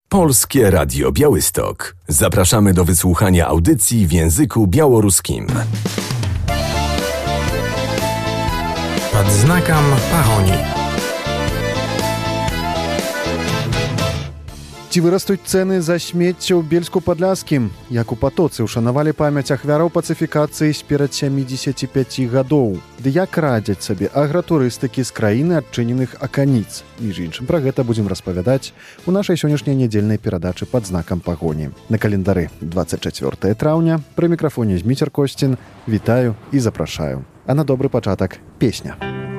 Polskie Radio Białystok. Zapraszamy do wysłuchania audycji w języku białoruskim. Pod znakiem pahoni. Ці вырастуць цэны за смецце ў Бельску-Падляскім? Як у Патоцы ушанавалі памяць ахвяраў пацыфікацыі сперад 75 гадоў. Ды як радзяць сабе агратурыстыкі з краіны адчыненых аканіц? Між іншым, пра гэта будзем распавядаць у нашай сённяшняй нядзельнай перадачы «Пад знакам пагоні». На календары 24 траўня. Пры мікрафоне Зміцер Косцін. Вітаю і запрашаю. А на добры пачатак песня.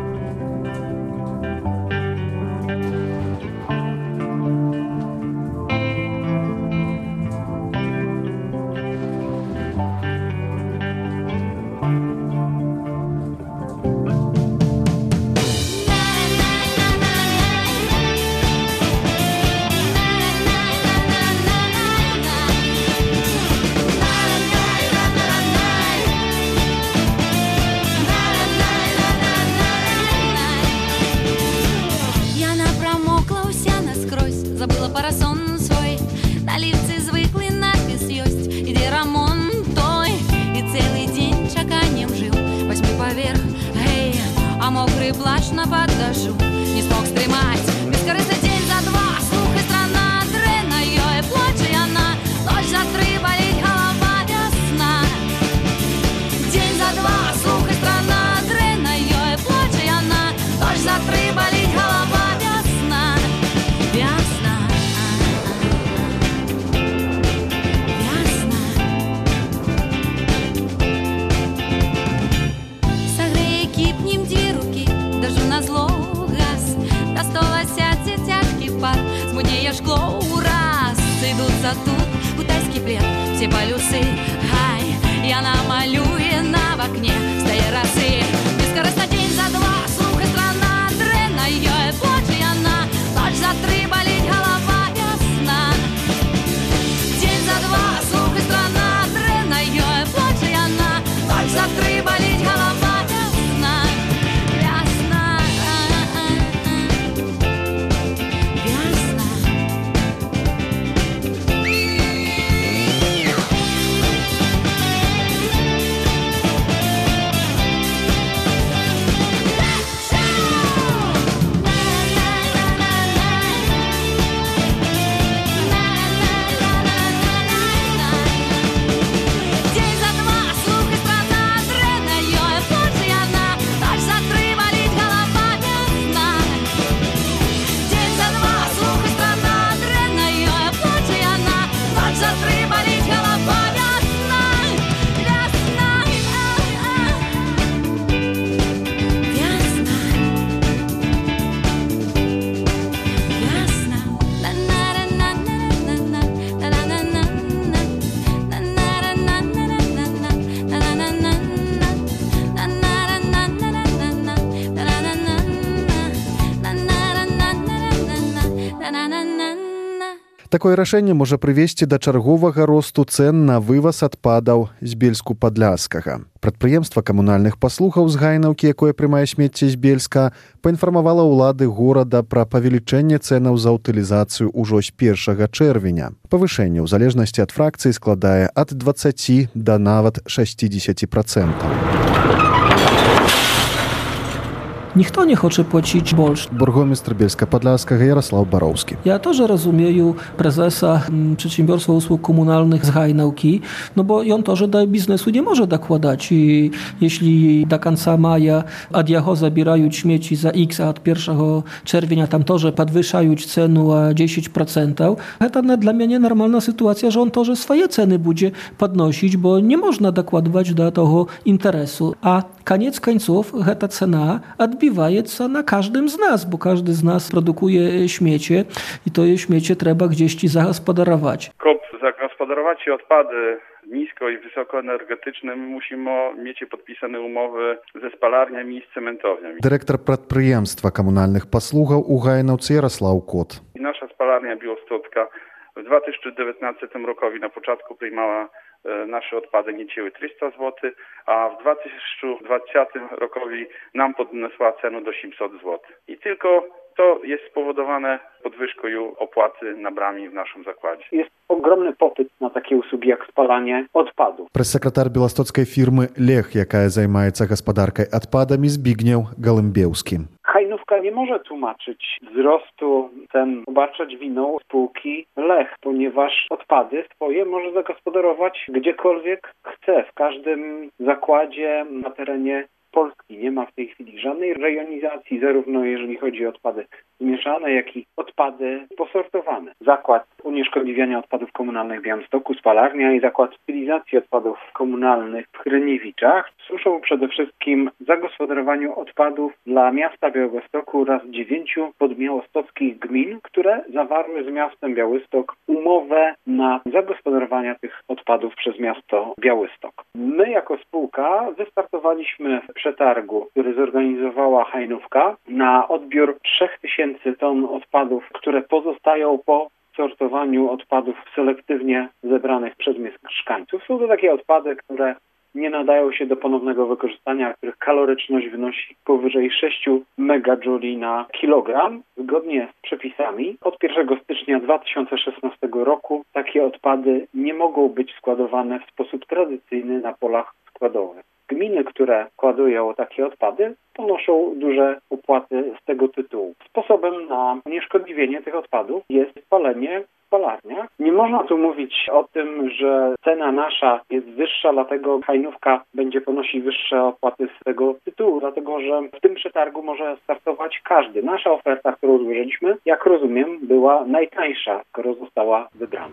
Такое рашэнне можа прывесці да чарговага росту цэн на вываз адпадаў з Бельску-Падляскага. Прадпрыемства камунальных паслугаў з Гайнаўкі, якое прымае смецце з Бельска, паінфармавала ўлады горада пра павелічэнне цэнаў за ўтылізацыю ўжо з 1 чэрвеня. Павышэнне ў залежнасці ад фракцыі складае ад 20 да нават 60%. Ніхто не хоче płacić больше. Бургомістр Бельска-Падляскага Ярослав Бароўскі. Ja тоже rozumieju prezesa przedsiębiorstwa usług komunalnych z Gajnałki, no bo on тоже do biznesu nie może dokładać i jeśli do końca maja od jego zabierają śmieci za X, a od 1 czerwienia tam тоже podwyższają cenę o 10%, to dla mnie nienormalna sytuacja, że on тоже swoje ceny będzie podnosić, bo nie można dokładować do tego interesu, a koniec końców ta cena odbiwaється na każdym z nas, bo każdy z nas produkuje śmiecie i to śmiecie trzeba gdzieś zagospodarować. Zagospodarować odpady nisko i wysokoenergetyczne musimy mieć podpisane umowy ze spalarniami i z cementowniami. Dyrektor Przedsiębiorstwa Komunalnych Posługów u Gajnałce Jarosław Kot. I nasza spalarnia Białostocka w 2019 roku na początku przyjmowała nasze odpady niecięły 300 zł, a w 2020 roku nam podniosła cenę do 700 zł. I tylko To jest spowodowane podwyżką opłaty na brami w naszym zakładzie. Jest ogromny popyt na takie usługi jak spalanie odpadów. Прэс-сакратар беластоцкай фірмы «Лех», якая займаецца гаспадаркай адпадамі, Збігнеў Галымбеўскі. Hajnówka nie może tłumaczyć wzrostu cen, obarczać winą spółki Lech, ponieważ odpady swoje może zagospodarować gdziekolwiek chce, w każdym zakładzie na terenie Polski. Nie ma w tej chwili żadnej rejonizacji, zarówno jeżeli chodzi o odpady zmieszane, jak i odpady posortowane. Zakład unieszkodliwiania odpadów komunalnych w Białymstoku, spalarnia i zakład utylizacji odpadów komunalnych w Hryniewiczach służą przede wszystkim zagospodarowaniu odpadów dla miasta Białegostoku oraz 9 podbiałostockich gmin, które zawarły z miastem Białystok umowę na zagospodarowanie tych odpadów przez miasto Białystok. My jako spółka wystartowaliśmy w przetargu, który zorganizowała Hajnówka na odbiór 3000 ton odpadów, które pozostają po sortowaniu odpadów selektywnie zebranych przez mieszkańców. Są to takie odpady, które nie nadają się do ponownego wykorzystania, których kaloryczność wynosi powyżej 6 megajouli na kilogram. Zgodnie z przepisami od 1 stycznia 2016 roku takie odpady nie mogą być składowane w sposób tradycyjny na polach składowych. Gminy, które składują takie odpady, ponoszą duże opłaty z tego tytułu. Sposobem na unieszkodliwienie tych odpadów jest spalenie w spalarniach. Nie można tu mówić o tym, że cena nasza jest wyższa, dlatego Hajnówka będzie ponosić wyższe opłaty z tego tytułu, dlatego że w tym przetargu może startować każdy. Nasza oferta, którą złożyliśmy, jak rozumiem, była najtańsza, skoro została wybrana.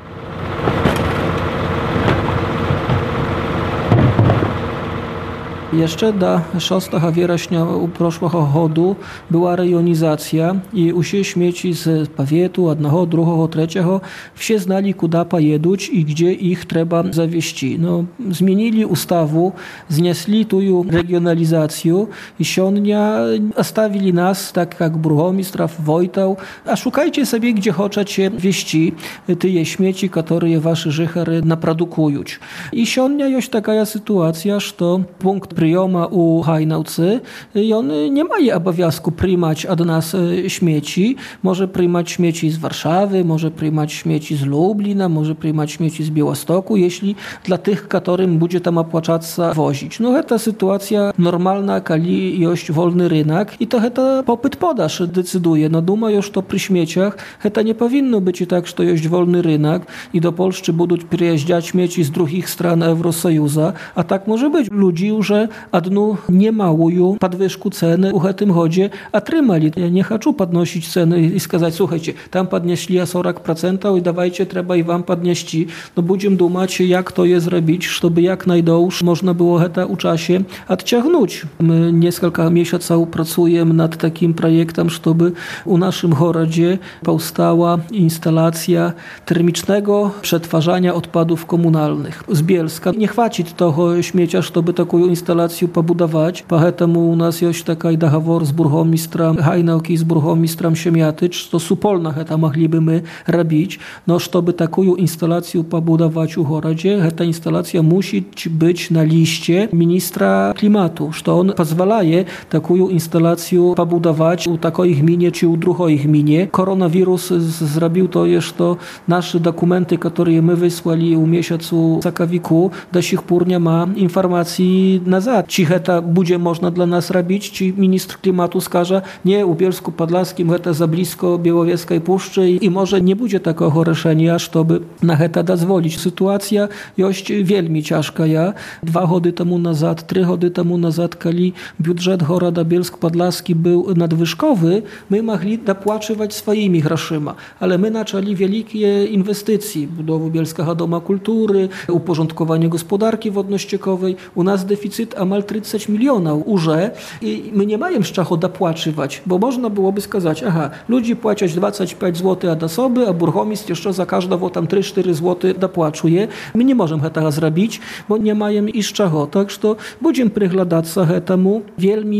Jeszcze do 6 września proszłego году była rejonizacja i usie śmieci z pawietu, jednego, drugiego, trzeciego, wszyscy znali, kuda pojeduć i gdzie ich trzeba zawieźć. No, zmienili ustawę, znieśli tu regionalizację i sionia ostawili nas, tak jak burgomistrów, wojtał, a szukajcie sobie, gdzie chcecie wieść te śmieci, które wasze żychary naprodukują. I sionia jest taka sytuacja, że punkt przyjoma u Hajnówcy i on nie ma obowiązku przyjmować od nas śmieci. Może przyjmować śmieci z Warszawy, może przyjmować śmieci z Lublina, może przyjmować śmieci z Białegostoku, jeśli dla tych, którym będzie tam opłacać wozić. No to sytuacja normalna, kali jest wolny rynek i to popyt podaż decyduje. No duma już to przy śmieciach, to nie powinno być tak, że to jest wolny rynek i do Polski będą przyjeżdżać śmieci z drugich stron Eurosojuza, a tak może być. Ludzi już одну немалую подwyżku ceny u tym chodzie otrzymali. Ja nie chcę podnosić ceny i сказать, słuchajcie, tam podnieśli o 40% i dawajcie, trzeba i wam podnieść. No będziemy думать, jak to je zrobić, żeby jak najdłużej można było to u czasie odciągnąć. My kilka miesięcy pracujemy nad takim projektem, żeby u naszym gorodzie powstała instalacja termicznego przetwarzania odpadów komunalnych z Bielska. Nie chwaci tego śmiecia, żeby taką instalację pobudować. Поэтому u nas jest taki doговор z burgomistrem Hajnówki i z burgomistrem Siemiatycz, to supolna to mogliby my robić. No, żeby taką instalację pobudować u gorodzie, ta instalacja musi być na liście ministra klimatu, że on pozwala taką instalację pobudować u takiej gminie czy u drugiej gminie. Koronawirus zrobił to jeszcze nasze dokumenty, które my wysłali u miesiącu sakawiku, do sich pór nie ma informacji nazad. Czy to będzie można dla nas robić, czy ministr klimatu skaże, nie, u Bielsku Podlaskim to za blisko Białowieskiej Puszczy i może nie będzie takiego решenia, żeby na to dozwolić. Sytuacja jest wielmi ciężka. 2 lata temu nazad, 3 lata temu nazad, kiedy budżet goroda Bielsk Podlaski był nadwyżkowy, my mogli dopłaciwać swoimi groszyma, ale my zaczęli wielkie inwestycje, budowę Bielskiego Doma Kultury, uporządkowanie gospodarki wodno-ściekowej. U nas deficyt amal 30 milionów urze i my nie mamy z czego dopłaciwać, bo można byłoby сказать, aha, ludzie płacić 25 zł od osoby, a burgomistrz jeszcze za każdą tam 3-4 zł dopłacuje. My nie możemy tego zrobić, bo nie mają i z czego. Tak, że będziemy przyglądać się temu. Wielmi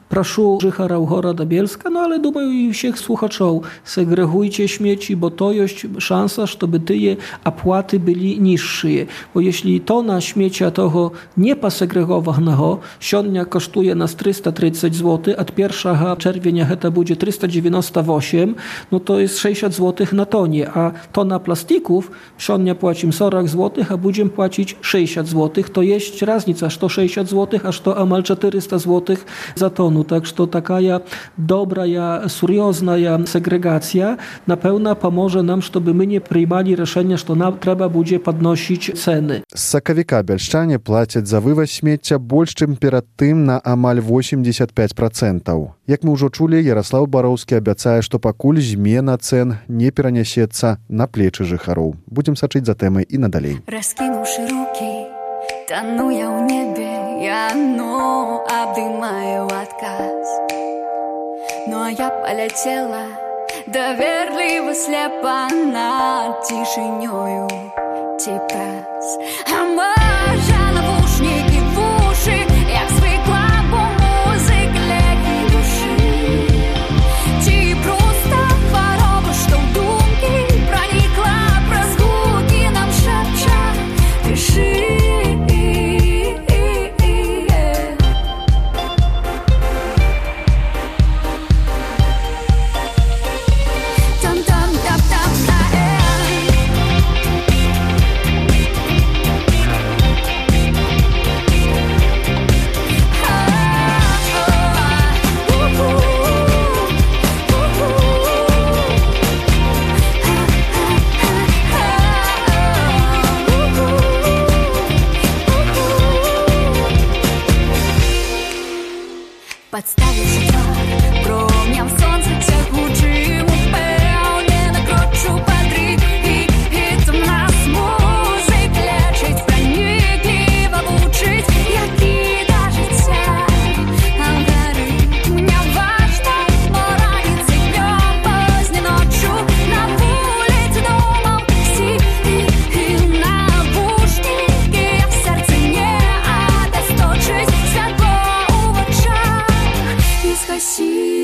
Прошу жихараў горада Бельска, ale думаю i всех słuchaczów, segregujcie śmieci, bo to jest szansa, żeby te opłaty były niższe. Bo jeśli tona śmiecia toho niepasegregowanego siodnia kosztuje nas 330 zł, a od 1 czerwca to będzie 398, no to jest 60 zł na tonie, a tona plastików siodnia płacimy 40 zł, a będziemy płacić 60 zł. To jest różnica, że to 60 zł, aż to amal 400 zł za tonu. Tak, że taka dobra, seriozna segregacja na pewno pomoże nam, żeby my nie przyjmali решenia, że nam trzeba będzie podnosić ceny. Z sakawika bielszczanie płacą za wywóz śmiecia больш, czym перед tym na amal 85%. Jak my już czuli, Jarosław Borowski obiecaje, że покуль zmiana cen nie перенесется na плечи жихаров. Будем сочить за темой и надалей. Раскинувши руки, тону я в небе, я обнимаю отказ. Ну а я полетела, доверливо слепо над тишинёю тебя. А може навушники в уши, як звикла по музике легкій душі. Чи просто хвороба, що в думки проникла, про звуки нам шепча, дыши. Подставивши твар, промням солнце тягучим, упевне накручу подріг, і там нас музик лечить, проникливо учить, які дажиться, а горить. Мне важно, пораниться днем, поздней ночью, на улице дома все, и навушники в сердце не обесточить, светло у очах. Гаси.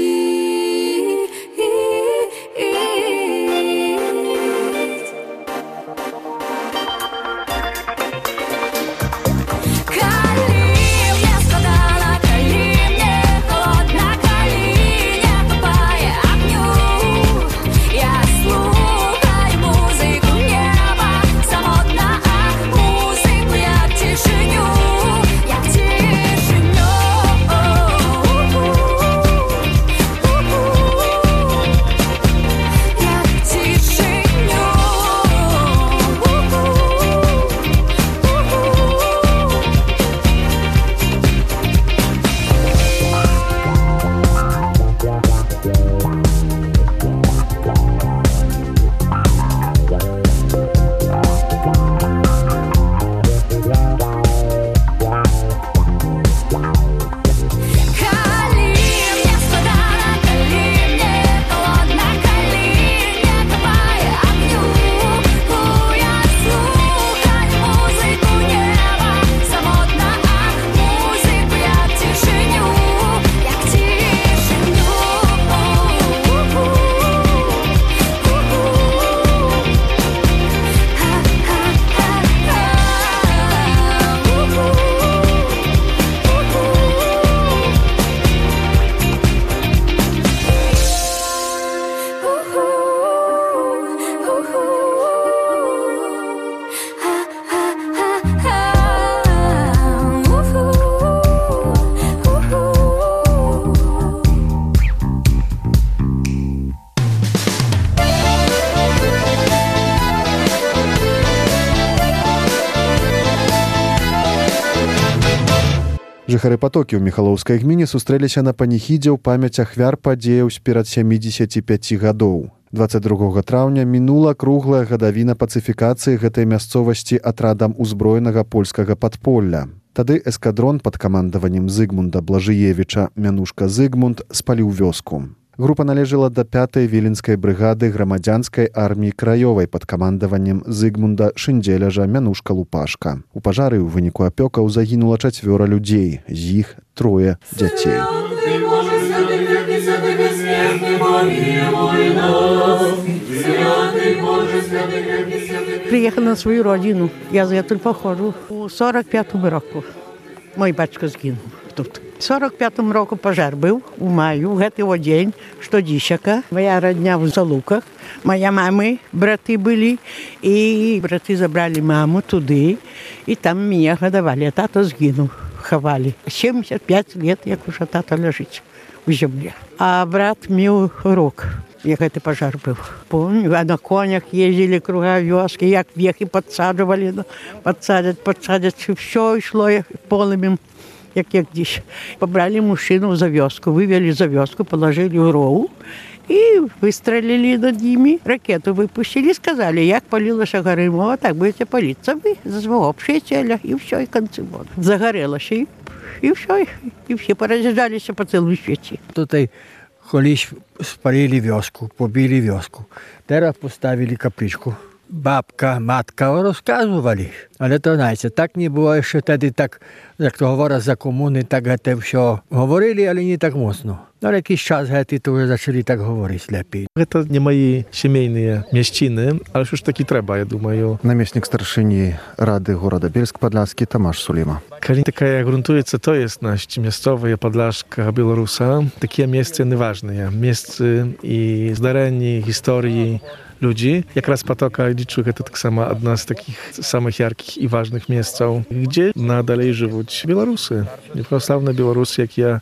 Жыхары Патокі ў Міхалоўскай гміне сустрэліся на паніхідзе ў памяць ахвяр падзеяў з-перад 75 гадоў. 22 траўня мінула круглая гадавіна пацыфікацыі гэтай мясцовасці атрадам узброенага польскага падполля. Тады эскадрон пад камандаваннем Зыгмунда Блажыевіча «Мянушка Зыгмунд» спаліў вёску. Група належала да 5-й віленскай брыгады грамадзянскай арміі краёвай пад камандаваннем Зыгмунда Шындзеляжа «Мянушка Лупашка». У пажары ў выніку апёкаў загінула 4 людзей, з іх 3 дзяцей. Приїхала на свою родину. Я звідти походжу. У 45-му року мій батько згинув тут. В 45-му року пожар був у маю, в цей день, що дійшака. Моя родня в Залуках. Моя мама, брати були, і брати забрали маму туди, і там мене годували, а тато згинув, ховали. 75 років, як уже тато лежить у землі. А брат мав рок, як цей пожар був. Помню, а на конях їздили круга вёски, як вехи підсаджували, підсадять, все йшло полем'ям. Як десь. Побрали мужчину за вёску, вывели за вёску, положили в рову и выстрелили над ними. Ракету выпустили, сказали, як палилася Горимова, так будете палиться вы за общее тело. И все, и концевод. Загорелось, и все, и все поразъезжались по целому свете. Тут колись спалили вёску, побили вёску. Teraz поставили капличку. Бабка, матка розказували. Але то, знаєте, так не було ще тоді так, як то говорять за комуни, так це все говорили, але не так моцно. Ale jakiś czas to już zaczęli tak mówić lepiej. To nie moje семейные мещины, ale już taki trzeba, ja думаю. Намеснік старшыні рады горада Бельск-Падляскі Тамаш Суліма. Калі такая грунтуецца тоеснасць мясцовая падляшскага беларуса, такія месцы неважныя. Месцы і здарэнні, гісторыі, ludzi. Jak raz Patoka liczył, to tak samo jedna z takich samych jarkich i ważnych miejsc, gdzie nadal żyją Białorusy. Prawosławne Białorusy, jak ja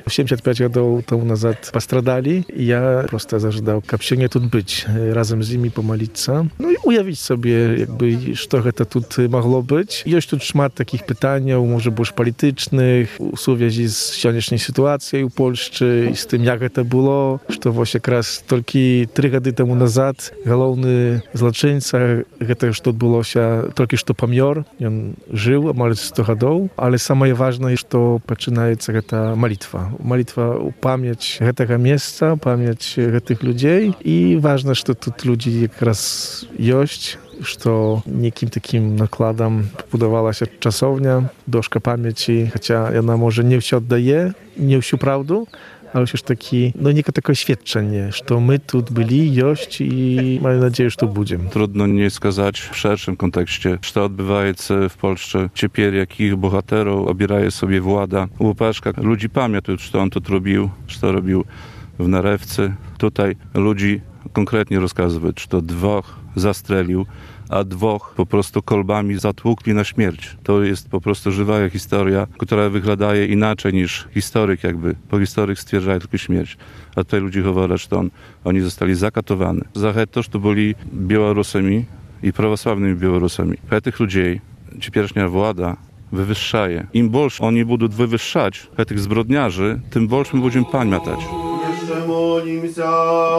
85 lat temu nazad postradali, ja prosto zażądał, żeby nie tu być, razem z nimi pomalić się. No i ujawić sobie, jakby, co to tu mogło być. Jest tu szmat takich pytań, może już politycznych, w związku z dzisiejszą sytuacją w Polsce i z tym, jak to było, że właśnie raz tylko 3 lata temu nazad główny zloczyńca, to już to było się tylko że pomiar, on żył omal 100 lat, ale самое ważne jest, że zaczynaється ta malitwa. Malitwa o pamięć tego miejsca, pamięć tych ludzi i ważne, że tu ludzi jak raz jest, że niekim takim nakładem budowała się czasownia, doszka pamięci, chociaż ona może nie się oddaje, nie всю prawdę, ale już taki, no niekako takie świadczenie, że my tu byli, jest i mam nadzieję, że tu będziemy. Trudno nie skazać w szerszym kontekście, że odbywa się w Polsce. Ciepер, jakich bohaterów obieraje sobie władza. Łupaszka, ludzi pamiętają, że on to robił, że robił w Narewce. Tutaj ludzi konkretnie rozkazywać, że 2 zastrzelił, a 2 po prostu kolbami zatłukli na śmierć. To jest po prostu żywa historia, która wygląda inaczej niż historyk jakby, bo historyk stwierdza tylko śmierć. A tutaj ludzie mówią, że oni zostali zakatowani. Za to, że byli Białorusami i prawosławnymi Białorusami. Tych ludzi ciepiersznia władza wywyższaje. Im больше oni będą wywyższać tych zbrodniarzy, tym больше my będziemy pamiętać. Jeszcze molimся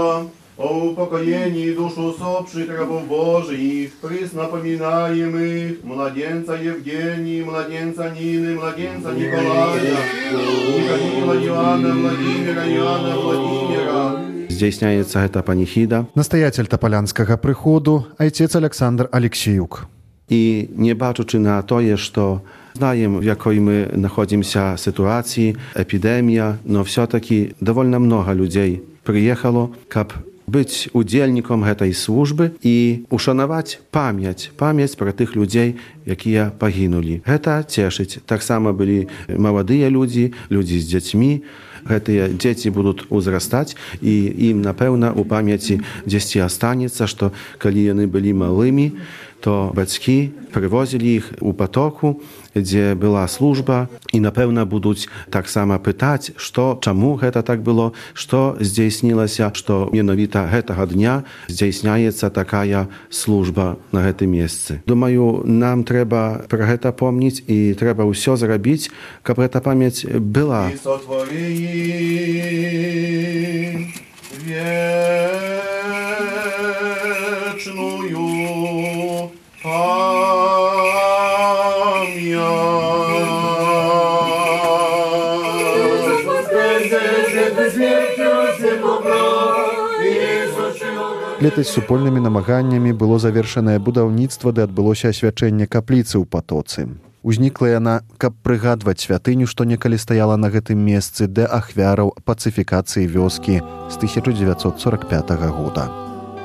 o upokojeni duszu sopszych rabów Bożych, prys napominaемых, młodzieńca Jewgenii, młodzieńca Niny, młodzieńca Nikolaja, Michalila, Joanna, Władimira. Здзяйсняецца гэта паніхіда. Настаяцель тапалянскага прыходу, айцец Александр Алексеюк. I nie bacząc na to, że знаем, w jakiej my znajdujemy się sytuacji, epidemia, no все-таки довольно много людей приехало, żeby być udzielnikiem tej służby i uszanować pamięć про tych ludzi, jakie poginuli. To cieszyć. Tak samo byli młodzi ludzie z dziećmi. Te dzieci będą uzrastać i im na pewno u pamięci gdzieś zostanie, że kiedy oni byli małymi, to батьки привозили ich u Patoku, gdzie była służba i na pewno będą tak samo pytać, czemu to tak było, co zdziejsniło się, że mianowita tego dnia zdziejsniaється taka służba na tym miejscu. Думаю, nam trzeba про to pomnieć i trzeba wszystko zrobić, żeby ta pamięć była. Летась супольнымі намаганнямі было завершанае будаўніцтва ды адбылося асвячэнне капліцы ў Патоцы. Узнікла яна, каб прыгадваць святыню, што некалі стаяла на гэтым месцы да ахвяраў пацыфікацыі вёскі з 1945 года.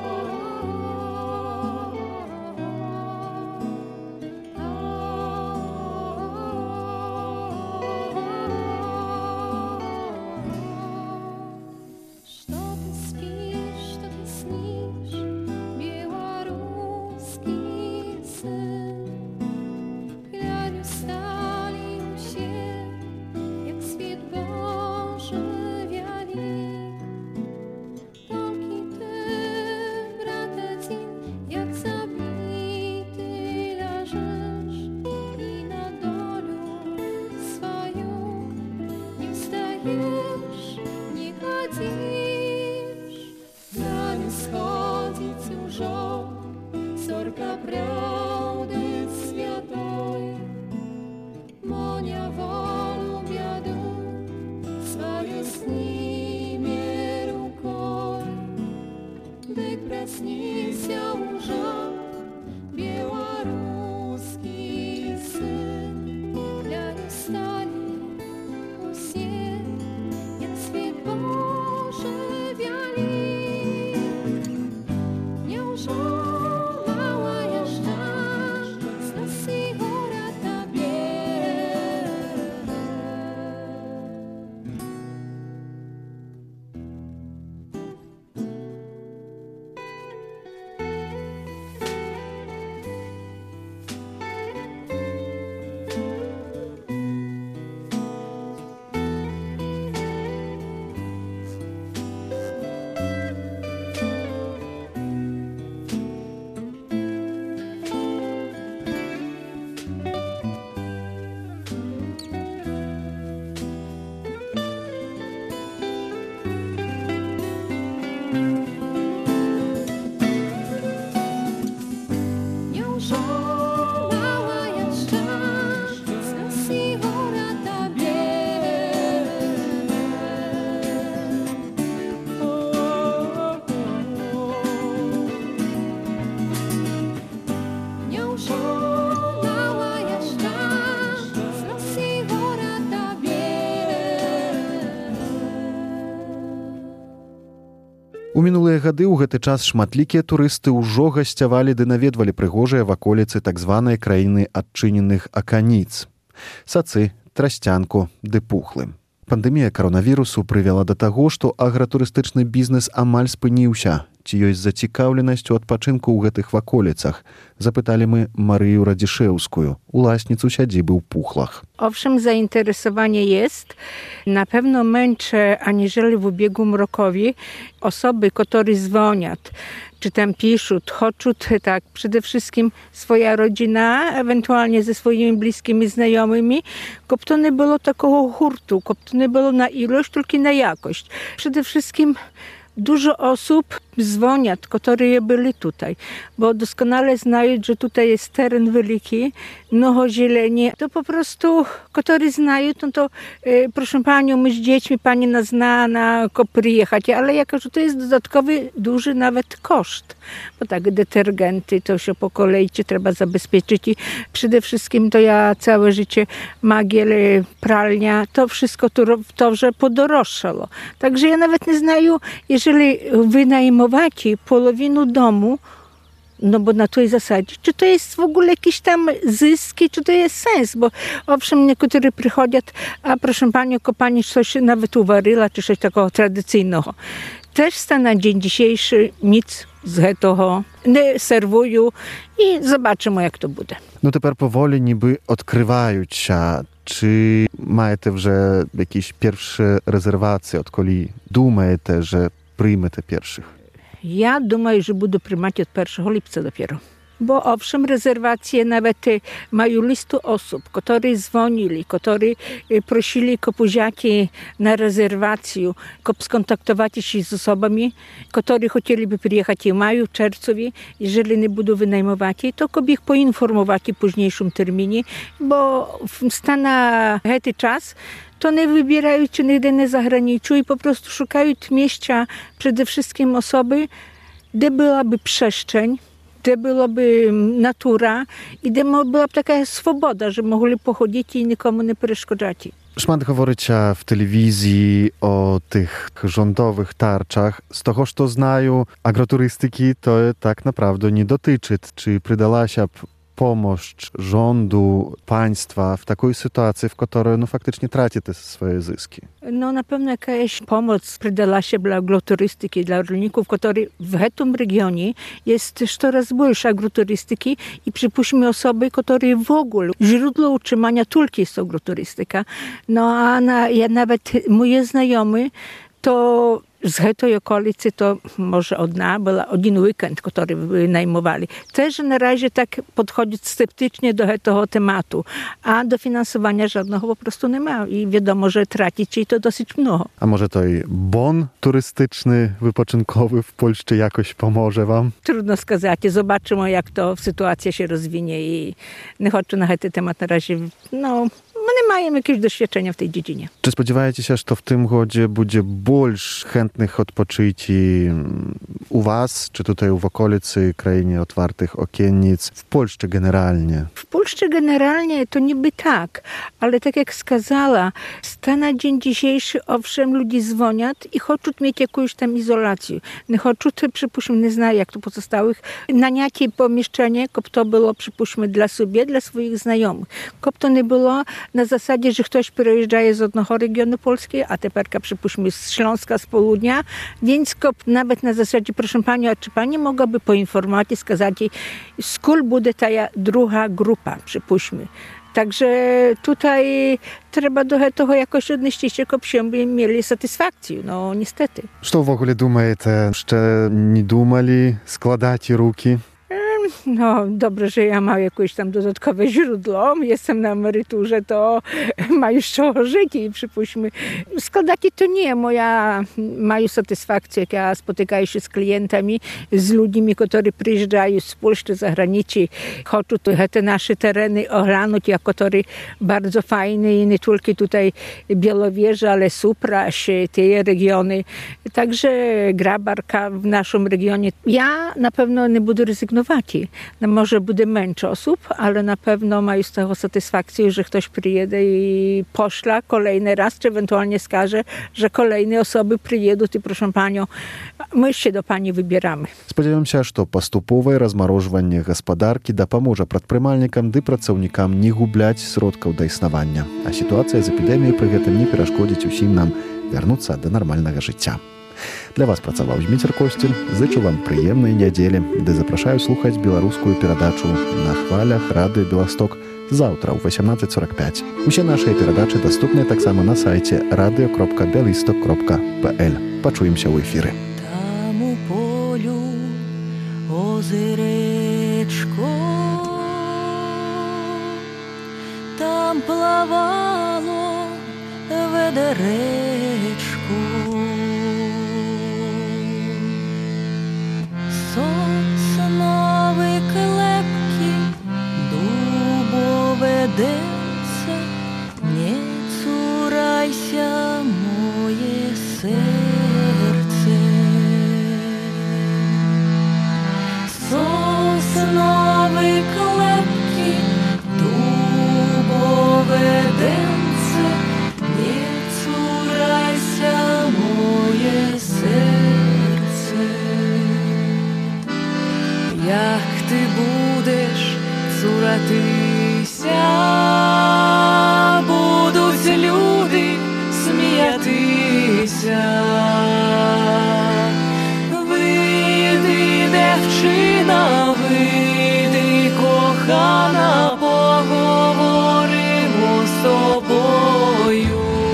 У мінулыя гады ў гэты час шматлікія турысты ўжо гасцявалі ды наведвалі прыгожыя ваколіцы так званай краіны адчыненых аканіц. Сацы, Трасцянку ды Пухлы. Пандэмія каронавірусу прывяла да таго, што агратурыстычны бізнес амаль спыніўся. Ці ёсць зацікаўленасць у адпачынку ў гэтых ваколіцах? Запыталі мы Марыю Радзішеўскую, уласніцу сядзібы ў Пухлах. Owszem, zainteresowanie jest. Na pewno męcze, aniżeli w ubiegłym rokowi, osoby, które dzwonią, czy tam piszą, chcą, tak, przede wszystkim swoja rodzina, ewentualnie ze swoimi bliskimi znajomymi, żeby to nie było takiego hurtu, żeby to nie było na ilość, tylko na jakość. Przede wszystkim dużo osób dzwonią, które byli tutaj, bo doskonale znają, że tutaj jest teren wielki, mnogo zieleni. To po prostu, którzy znają, to proszę panią, my z dziećmi, pani nas zna, na przyjechać, ale ja każę, to jest dodatkowy, duży nawet koszt, bo tak, detergenty, to się po kolei trzeba zabezpieczyć i przede wszystkim to ja całe życie magiel, pralnia, to wszystko to, że podroższało. Także ja nawet nie znaję, jeżeli wynajmować połowinu domu, no bo na tej zasadzie, czy to jest w ogóle jakieś tam zyski, czy to jest sens, bo owszem, niektórzy przychodzą, a proszę pani, pani coś nawet uwaryła, czy coś takiego tradycyjnego. Też na dzień dzisiejszy nic z tego nie serwują i zobaczymy, jak to będzie. No тепер powoli niby odkrywаються. Czy маєте вже jakieś pierwsze rezerwacje, odkoli думаєте, że przyjmę te pierwszych? Ja думаю, że będę przyjmować od 1 lipca dopiero. Bo owszem, rezerwacje nawet mają listu osób, które dzwonili, które prosili kopuziaki na rezerwację, skontaktować się z osobami, które chcieliby przyjechać w maju, czerwcu, jeżeli nie będą wynajmować, to koby ich poinformować w późniejszym terminie, bo w Stanach ten czas to nie wybierają się nigdy nie zagraniczu i po prostu szukają miejsca przede wszystkim osoby, gdzie byłaby przestrzeń, gdzie byłaby natura i gdzie byłaby taka swoboda, że mogli pochodzić i nikomu nie przeszkadzać. Шмат говориться в телевізії о тих rządowych tarczach. Z того, що знаю, агротуристики to tak naprawdę nie dotyczy. Czy przydała się pomoc rządu, państwa w takiej sytuacji, w której faktycznie traci te swoje zyski? No na pewno jakaś pomoc przydała się dla agroturystyki, dla rolników, którzy w tym regionie jest coraz więcej agroturystyki i przypuśćmy osoby, które w ogóle źródło utrzymania tylko jest agroturystyka. No a nawet moje znajomy to z tej okolicy to może była jeden weekend, który wynajmowali. Też na razie tak podchodzić sceptycznie do tego tematu, a dofinansowania żadnego po prostu nie ma i wiadomo, że tracić i to dosyć mnogo. A może to i bon turystyczny, wypoczynkowy w Polsce jakoś pomoże wam? Trudno сказать. Zobaczymy, jak to sytuacja się rozwinie i nie chcę na ten temat na razie, my nie mamy jakiegoś doświadczenia w tej dziedzinie. Czy spodziewacie się, że to w tym godzie będzie больше chętnych odpoczyć u was, czy tutaj w okolicy, krainie otwartych okiennic, w Polsce generalnie? W Polsce generalnie to niby tak, ale tak jak сказала, na dzień dzisiejszy owszem ludzie dzwonią i chcą mieć jakąś tam izolację. Nie chcą, przypuśćmy, nie znają jak to pozostałych, naniacie pomieszczenie, kop to było, przypuśćmy, dla siebie, dla swoich znajomych. Kop to nie było na zasadzie, że ktoś przyjeżdża z jednego regionu Polski, a teperka przypuśćmy z Śląska, z południa, więc nawet na zasadzie, proszę Pani, a czy Pani mogłaby poinformować i skazać, skąd będzie ta druga grupa, przypuśćmy. Także tutaj trzeba do tego jakoś odnieść się, żeby mieli satysfakcję, no niestety. Co w ogóle думаете? Jeszcze nie думали składać ruki? No dobrze, że ja mam jakieś tam dodatkowe źródło. Jestem na emeryturze, to ma już co żyć i przypuśćmy. Składaki to nie, moja mają satysfakcję, jak ja spotykam się z klientami, z ludźmi, którzy przyjeżdżają z Polski, z zagranicy, chcą te nasze tereny oglądać, jak które bardzo fajne i nie tylko tutaj Białowieża, ale Supraś, te regiony. Także Grabarka w naszym regionie. Ja na pewno nie będę rezygnować. No może będzie męczy osób, ale na pewno mają z tego satysfakcję, że ktoś przyjedzie i poszla kolejny raz, czy ewentualnie skaże, że kolejne osoby przyjedą i proszę Panią, my się do Pani wybieramy. Spodziewam się, że поступове rozmrożowanie gospodarki pomoże przedprymalnikom i pracownikom nie gubiać środków do istnienia, a sytuacja z epidemią przy tym nie przeszkodzić wszystkim nam wrócić do normalnego życia. Для вас працаваў Зміцер Костін. Зычу вам прыемнай нядзелі, ды запрашаю слухаць беларускую перадачу на хвалях радыё Беласток заўтра ў 18:45. Усе нашыя перадачы даступныя таксама на сайце radio.bialystok.pl. Пачуемся ў эфіры. Там у полю озеречко, там плавало ведеречко. Соснові клепки, дубове дерце, не цурайся, моє серце. Соснові клепки, дубове дерце, не цурайся, моє серце. Як ти будеш цуратися, будуть люди сміятися. Вийди, дівчина, вийди, кохана, поговоримо з тобою.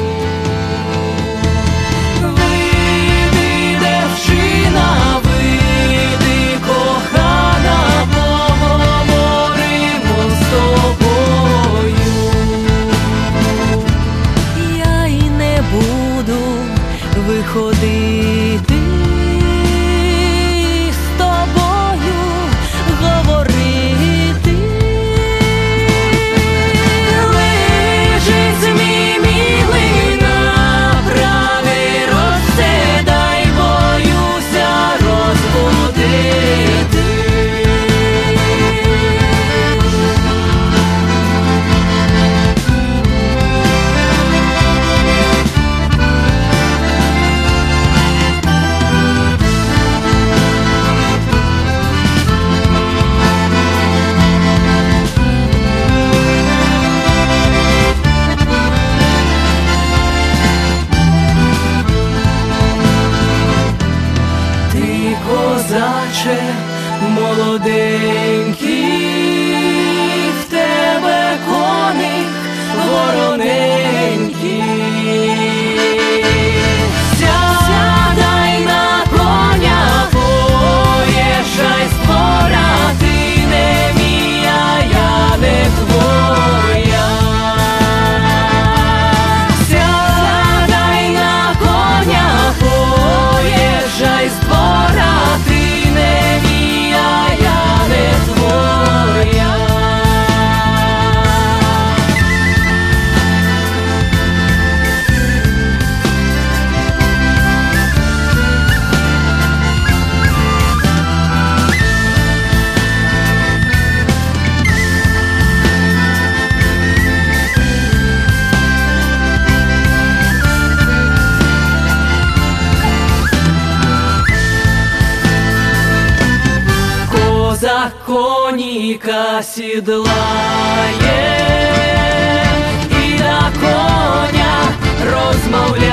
Вийди, дівчина, вийди, кохана, поговоримо з тобою. Я й не буду виходити як коніка сідлає, і на коня розмовляє.